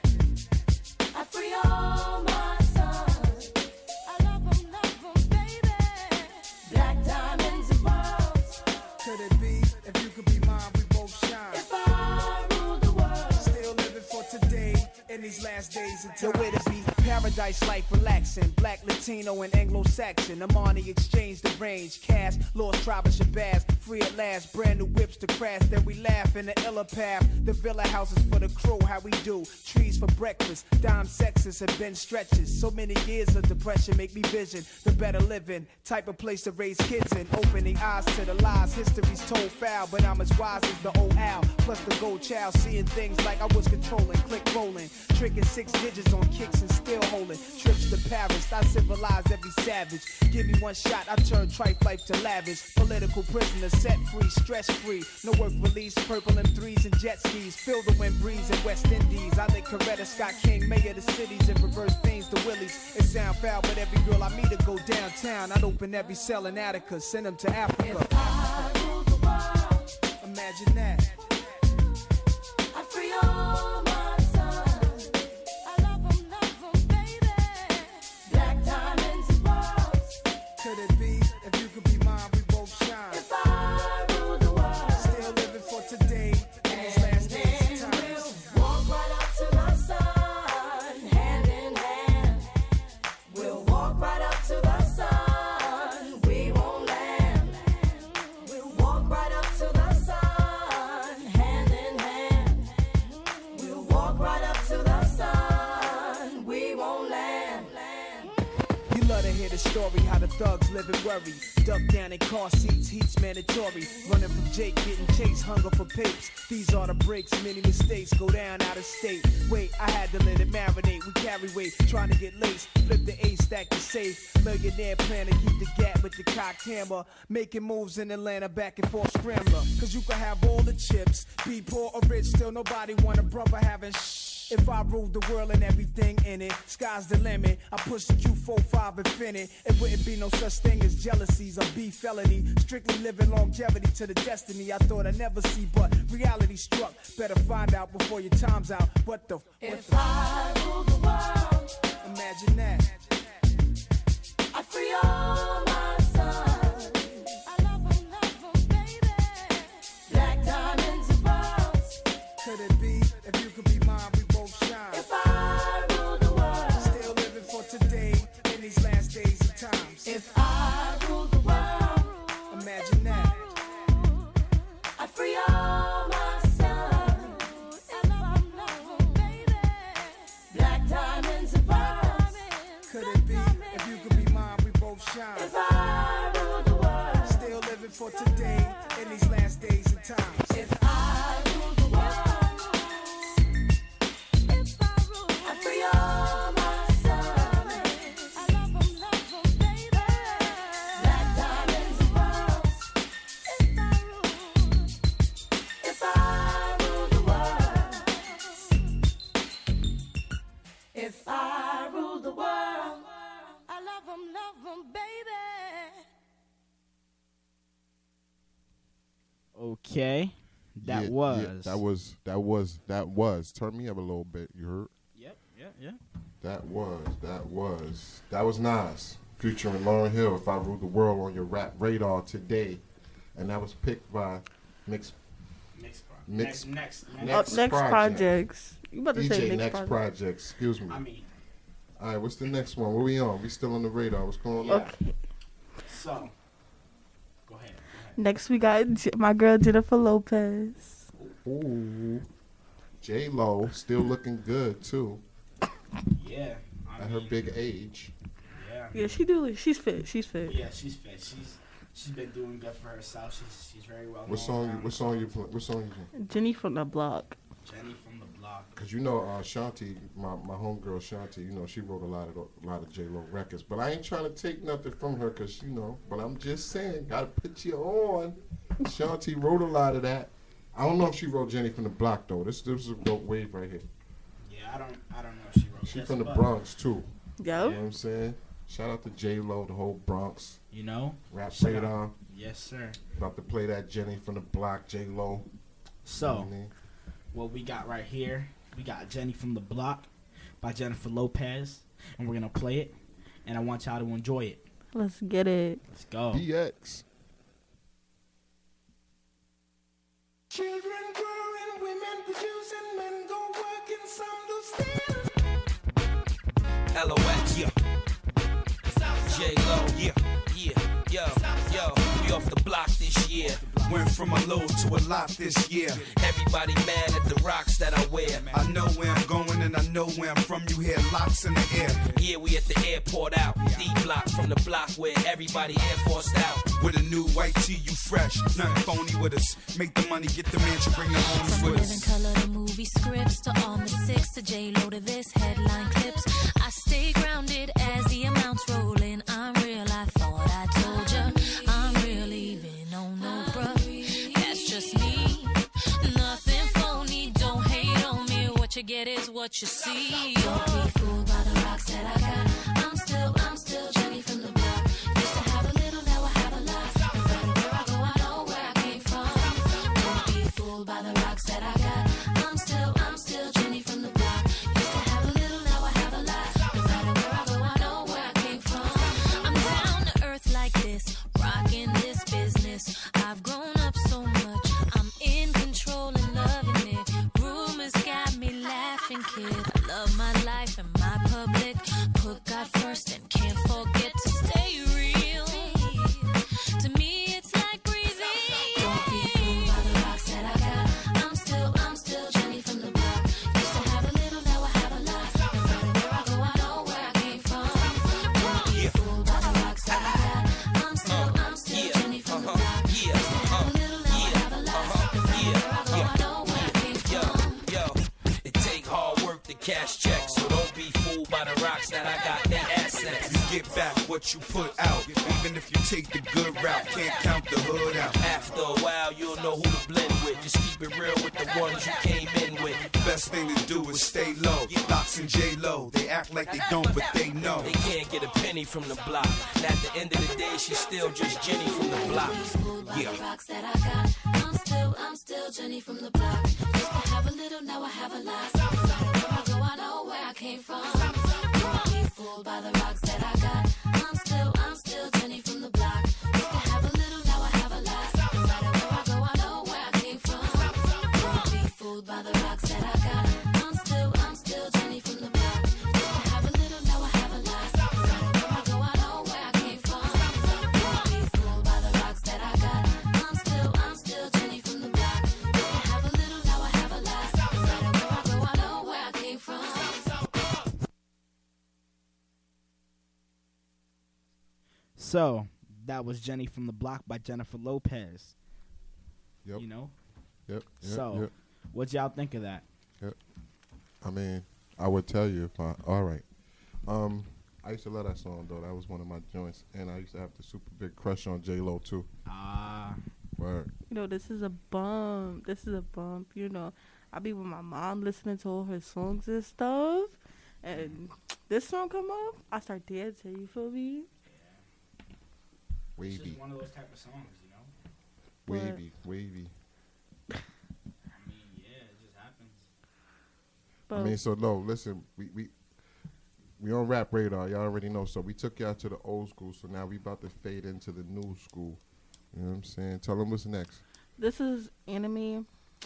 I free all my sons. I love them, baby. Black diamonds and pearls. Could it be, if you could be mine, we both shine. If I rule the world, still living for today. In these last days of time. Where to be? Paradise life relaxing. Black, Latino, and Anglo-Saxon. Amani exchange the range. Cash, lost tribe of Shabazz. Free at last. Brand new whips to crash. Then we laugh in the illa path. The villa houses for the crew. How we do? Trees for breakfast. Dime sexes and bench stretches. So many years of depression make me vision the better living. Type of place to raise kids in. Opening eyes to the lies. History's told foul. But I'm as wise as the old owl. Plus the gold child. Seeing things like I was controlling. Click rolling. Tricking 6 digits on kicks and still holding. Trips to Paris, I civilize every savage. Give me one shot, I turn tripe life to lavish. Political prisoner, set free, stress free. No work release, purple M3s and jet skis. Feel the wind breeze in West Indies. I lick Coretta Scott King, mayor of the cities, and reverse things to Willies. It sound foul, but every girl I meet to go downtown. I'd open every cell in Attica, send them to Africa. if I rule the world, imagine that. I free all my sons. I love them, baby. Black diamonds and pearls. Could it be, if you could be mine, we both shine. If I rule the world, still living for today. In these last days of times. we'll walk right up to the sun, hand in hand. We'll walk right up to the sun. We won't land. We'll walk right up to the sun, hand in hand. We'll walk right up to the sun. We won't land. You love to hear the story, how the thugs live in worry. Duck down in car seats, heat's mandatory. Running from Jake, getting chased, hunger for papes. These are the breaks, many mistakes go down out of state. Wait, I had to let it marinate. We carry weight, trying to get laced. Flip the A, stack the safe. Millionaire plan to keep the gap with the cocked hammer. Making moves in Atlanta, back and forth scrambler. Cause you can have all the chips. Be poor or rich, still nobody want a brother having If I ruled the world and everything in it, sky's the limit. I push the Q45 infinite. It wouldn't be no such thing as jealousies or beef felony. Strictly living longevity to the destiny I thought I'd never see, but reality struck. Better find out before your time's out. What the If I rule the world, imagine that. I free all my sons. I love them, baby. Black diamonds and pearls. Could it be, if you could be mine, we both shine. If I rule the world, still living for today, in these last days of times. If I rule the world, imagine that. I free all my sons. I love could it be? If you could be mine, we both shine. If I rule the world, still living for today in these last days and times. If I rule the world, if I rule, I free all my servants. I love them, baby. Black diamonds and pearls. If I rule the world, if I rule the world, I love them, baby. Okay, that was. Turn me up a little bit. You heard? Yep. That was Nas featuring Lauryn Hill. If I Rule the World on your rap radar today, and that was picked by Next Projects. You about to say Next Projects. Excuse me. I mean, all right. What's the next one? What we on? We still on the radar. What's going on? Okay. So, go ahead. Next we got my girl Jennifer Lopez. Ooh. J-Lo still looking good too. Yeah. At her big age. Yeah. She's fit. Yeah, she's fit. She's been doing good for herself. She's very well. What song you playing? Jenny from the Block. Jenny from the Block. Cause you know Shanti, my homegirl Shanti, you know she wrote a lot of J-Lo records. But I ain't trying to take nothing from her, cause you know. But I'm just saying, gotta put you on. Shanti wrote a lot of that. I don't know if she wrote Jenny from the Block though. This is a dope wave right here. Yeah, I don't know if she wrote. She from the Bronx too. Yep. You know what I'm saying? Shout out to J-Lo, the whole Bronx. You know? Rap radar. Yes, sir. About to play that Jenny from the Block, J-Lo. So, you know what I mean? What we got right here, we got Jenny from the Block by Jennifer Lopez, and we're going to play it, and I want y'all to enjoy it. Let's get it. Let's go. DX. Children growing, women producing, men go working, some do steal. LOX, yeah. J-Lo, yeah. Yo, we off the block this year. Went from a low to a lot this year. Everybody mad at the rocks that I wear. I know where I'm going and I know where I'm from. You hear locks in the air. Yeah, we at the airport out. D-block from the block where everybody Air Forced out. With a new white tee, you fresh. Nothing phony with us. Make the money, get the mansion, bring the homies From with Living us. Color to movie scripts to all the six to J-Lo to this headline clips. I stay grounded as the amounts roll in. I'm real, I thought I told ya. I'm real even on no bruh. That's just me. Nothing phony, don't hate on me. What you get is what you see. Don't be fooled by the rocks that I got. I'm still Jenny from the block. Used to have a little, now I have a lot. No matter where I go, I know where I came from. Don't be fooled by the rocks that I got. I'm still Jenny from the block. Used to have a little, now I have a lot. No matter where I go, I know where I came from. I'm down to earth like this, rocking this business. I've grown up so much, I'm in control and loving it. Rumors got me laughing, kid. I love my life and my public. Put God first and can't forget to stay real. To me, it's like breathing. Don't be fooled by the rocks that I got. I'm still Jenny from the block. Used to have a little, now I have a lot. No matter where I go, I know where I came from. Don't be fooled by the rocks that I got. I'm still Jenny from the block. Used to have a little, now I have a lot. No matter where I go, I know where I came from. Yo, it take hard work to cash checks, so don't be fooled by the rocks that I got. They assets. You get back what you put out. Even if you take the good route, can't count the hood out. After a while, you'll know who to blend with. Just keep it real with the ones you came in with. The best thing to do is stay low. Locks and J-Lo, they act like they don't, but they know. They can't get a penny from the block. And at the end of the day, she's still just Jenny from the block. Yeah. Rocks that I got. I'm still Jenny from the block. Used to have a little, now I have a lot. No matter where I go, I know where I came from. Don't be fooled by the rocks that I got. I'm still Jenny from the block. Used to have a little, now I have a lot. No matter where I go, I know where I came from. Don't be fooled by the rocks that I got. I'm still Jenny from the block. Used to have a little, now I have a lot. No matter where I go, I know where I came from. Don't be fooled by the rocks that I got. I'm still Jenny from the block. Used to have a little, now I have a lot. No matter where I go, I know where I came from. So that was Jenny from the Block by Jennifer Lopez. Yep. You know? Yep. So, what y'all think of that? Yep. I mean, I would tell you if I. All right. I used to love that song though. That was one of my joints, and I used to have the super big crush on J-Lo too. Word. You know, this is a bump. You know, I be with my mom listening to all her songs and stuff, and this song come up, I start dancing. You feel me? Wavy. It's just one of those type of songs, you know. Wavy. I mean, yeah, it just happens. I mean, so no, listen, we on Rap Radar, y'all already know. So we took y'all to the old school, so now we about to fade into the new school. You know what I'm saying? Tell them what's next. This is Anime.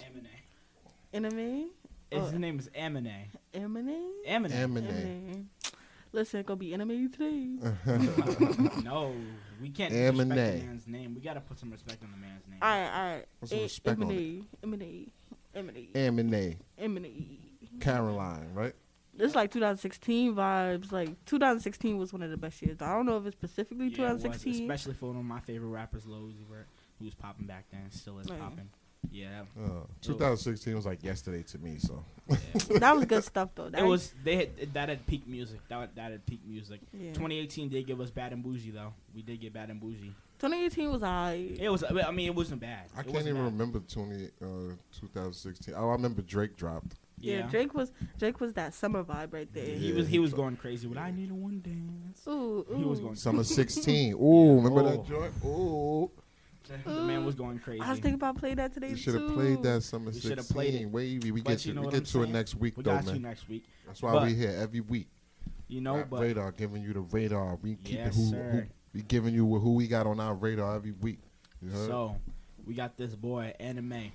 His name is Eminem. Eminem. Listen, it's gonna be Anime today. No, we can't disrespect the man's name. We gotta put some respect on the man's name. All right. What's some respect on it? Eminem. Caroline, right? This is like 2016 vibes. Like 2016 was one of the best years. I don't know if it's specifically 2016. It was, especially for one of my favorite rappers, Lil Uzi Vert, who was popping back then, still is popping. Yeah. 2016 was like yesterday to me, so. Yeah. That was good stuff though. That had peak music. That had peak music. Yeah. 2018 did give us Bad and Bougie though. We did get Bad and Bougie. 2018 was alright. It was. I mean, it wasn't bad. I can't even remember 2016. Oh, I remember Drake dropped. Yeah, Drake was that summer vibe right there. Yeah. He was going crazy with I Need a One Dance. Ooh. He was going Summer 16. Ooh, remember that joint? Ooh. The man was going crazy. I was thinking about playing that today too. You should have played that Summer 16. Should have played it. Wavy. We get to it next week, though, man. We got you next week. That's why we here every week. You know, but Radar, giving you the radar. We keep yes, it we giving you who we got on our radar every week. You heard? So we got this boy Eminem.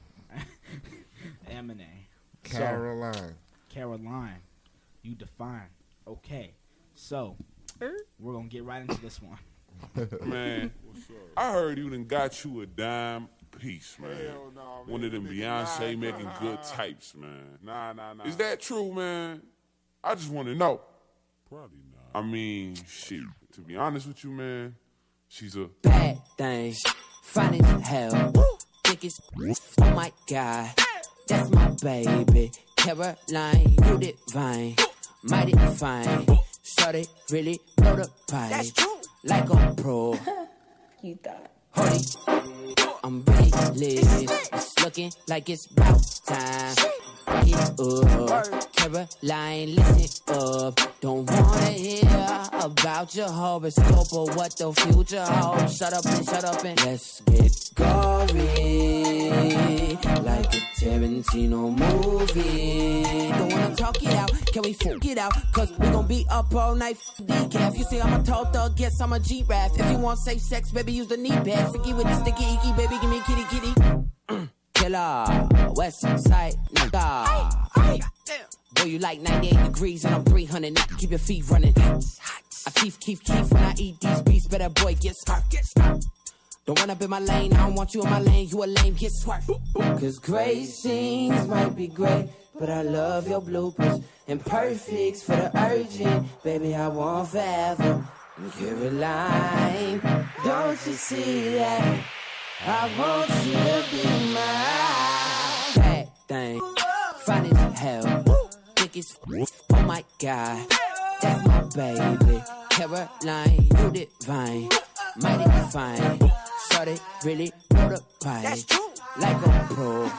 Caroline, you define. Okay, so we're gonna get right into this one. Man, I heard you done got you a dime piece, man. One of them Beyonce making good types, man. Nah. Is that true, man? I just want to know. Probably not. I mean, shit. To be honest with you, man, she's a bad thing, fine as hell, thick as oh my god, that's my baby. Caroline, you divine, mighty fine. Shorty really know the pipe. That's true. Like a pro. You thought. Holy, I'm really lit. It's looking like it's about time. Get up, Caroline, listen up. Don't wanna hear about your horoscope or what the future holds. Shut up and let's get gory, like a Tarantino movie. Don't wanna talk it out, can we fuck it out? Cause we gon' be up all night, decaf. You see I'm a tall thug, guess I'm a G-Rap. If you want safe sex, baby, use the knee pad. Sticky with the sticky icky, baby, give me kitty. Killer, West Side nigga. Boy, you like 98 degrees and I'm 300. Nigga, keep your feet running. I keep when I eat these beats. Better boy, get smart. Don't run up in my lane. I don't want you in my lane. You a lame, get smart. Cause great scenes might be great, but I love your bloopers and perfects for the urgent. Baby, I want forever. Caroline, don't you see that? I want you to be mine. Bad thing, fine as hell, thick as oh my god, that's my baby. Caroline, you divine, mighty fine. Shorty really know the pipe, like a pro.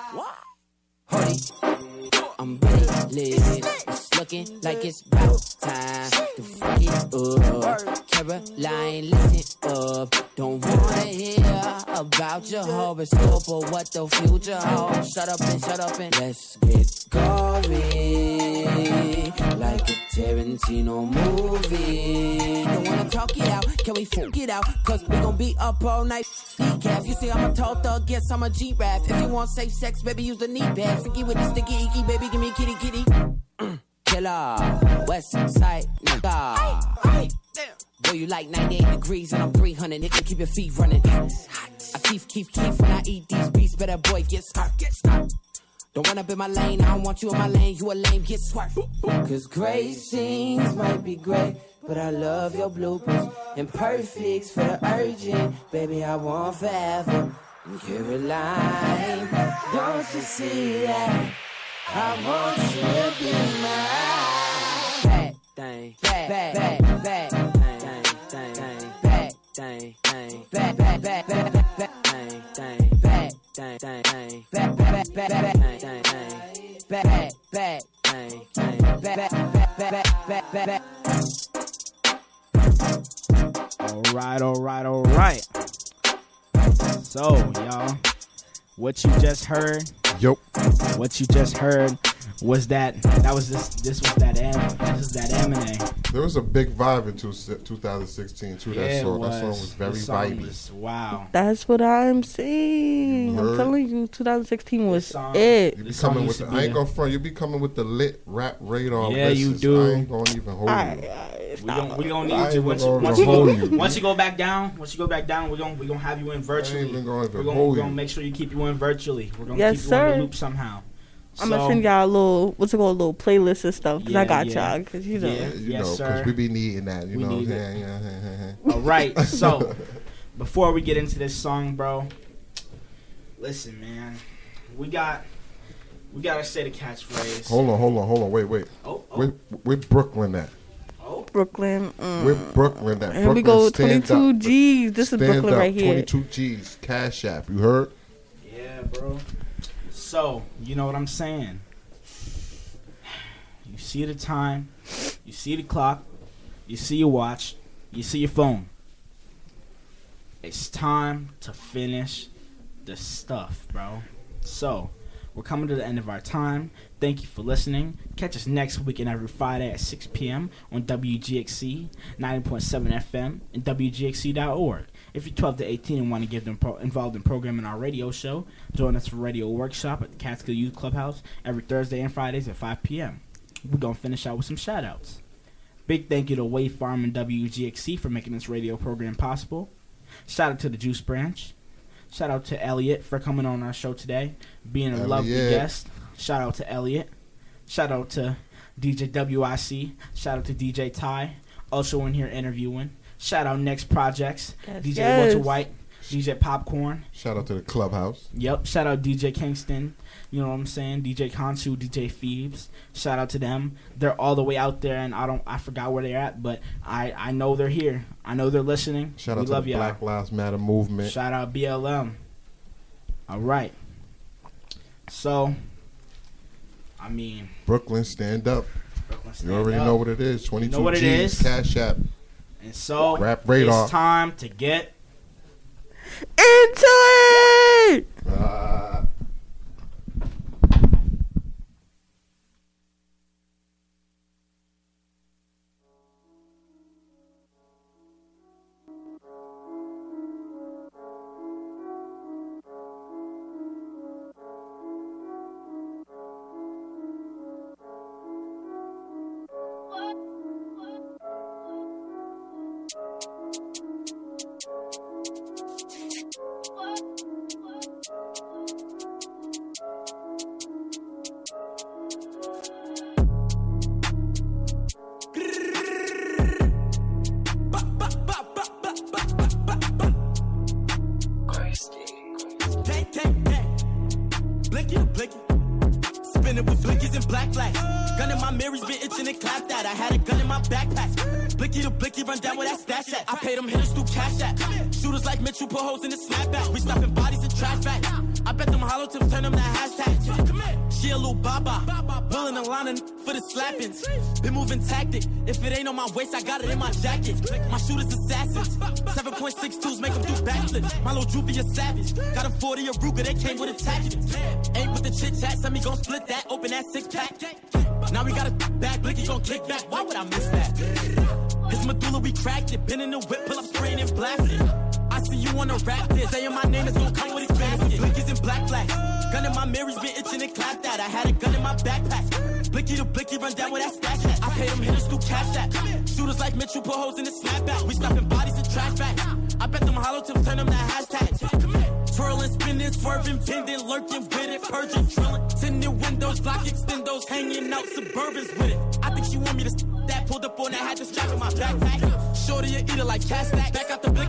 Holy, I'm really lit. It's looking like it's about time to fuck it up. Caroline, listen up. Don't wanna hear about your horoscope or what the future holds. Shut up and let's get gory, like a Tarantino movie. Don't wanna talk it out, can we fuck it out? Cause we gon' be up all night, decaf. You see I'm a tall thug, guess I'm a G-Rap. If you want safe sex, baby, use the knee pad. Sticky with the sticky icky, baby, give me kitty. Killer, West Side nigga. Boy, you like 98 degrees and I'm 300. Nigga, keep your feet running. I keep when I eat these beats. Better boy, get smart. Don't run up in my lane. I don't want you in my lane. You a lame, get smart. Cause great scenes might be great, but I love your bloopers. Imperfects for the urgent, baby, I want forever. Caroline, don't you see that? I want you to be mine. Bad thing, bad, bad, bad, bad thing, thing, thing, bad thing, thing, bad, bad, bad, bad, bad thing, thing, bad thing, thing, bad, bad, bad, bad thing, thing, bad, bad thing, thing, bad, bad, bad, bad, bad. All right. So, y'all, what you just heard? Yup. What you just heard was that was this was that Eminem. There was a big vibe in 2016 too. That song was very vibey. Wow. That's what I'm saying. I'm telling you, 2016 was it. You be coming with I ain't gonna front. You be coming with the lit rap radar. Yeah, you do. I ain't gonna even hold you. We gonna need you once you go back down. Once you go back down, we gonna have you in virtually. We're gonna make sure you keep you in virtually. We're gonna keep you in the loop somehow. I'm gonna send y'all a little little playlist and stuff because I got y'all because you know because we be needing that. You know what I'm saying? All right, so before we get into this song, bro, listen, man, we gotta say the catchphrase. Hold on, wait. Where Brooklyn at? Brooklyn. We're Brooklyn at. Here we go, 22 G's. This is Brooklyn right here. 22 G's. Cash App. You heard? Yeah, bro. So, you know what I'm saying? You see the time. You see the clock. You see your watch. You see your phone. It's time to finish the stuff, bro. So, we're coming to the end of our time. Thank you for listening. Catch us next week and every Friday at 6 p.m. on WGXC 90.7 FM and WGXC.org. If you're 12 to 18 and want to get involved in programming our radio show, join us for Radio Workshop at the Catskill Youth Clubhouse every Thursday and Fridays at 5 p.m. We're going to finish out with some shout-outs. Big thank you to Wave Farm and WGXC for making this radio program possible. Shout out to the Juice Branch. Shout out to Elliot for coming on our show today, being a lovely guest. Shout out to Elliot. Shout out to DJ WIC. Shout out to DJ Ty, also in here interviewing. Shout out Next Projects, DJ Walter White, DJ Popcorn. Shout out to the Clubhouse. Yep. Shout out DJ Kingston. You know what I'm saying? DJ Konsu, DJ Phoebes. Shout out to them. They're all the way out there, and I forgot where they're at, but I know they're here. I know they're listening. Shout out to the Black Lives Matter movement. Shout out BLM. All right. So, I mean, Brooklyn, stand up. You already know what it is. 22 you know what G's, it is. Cash App. And so, Rap Radar. It's time to get into it. Waist, I got it in my jacket. My shooters assassins. 7.62s make them do backflips. My little droopy is savage. Got a 40 a Ruger, they came with attachments. Ain't with the chit chat, send me gon' split that. Open that 6-pack. Now we got a back, Blicky gon' kick back. Why would I miss that? It's medulla, we cracked it. Been in the whip, pull up spraying and blasting. I see you wanna rap this. Saying my name is gon' come with expansion. Blickies and black flags. Gun in my mirrors, been itching and clap that. I had a gun in my backpack. Blicky to Blicky, run down with that stash hat. I pay them hitters through cash app. Shooters like Mitchell, put holes in the snapback. We stuffing bodies in trash bags. I bet them hollow tips turn them to hashtags. Twirling, spinning, swerving, bending, lurking with it, purging, drilling. Tinted windows, block extendos, hanging out Suburbans with it. I think she want me to that pulled up on that, had to strap in my backpack. Shorty, you eat it like cat stack. Back out the blick,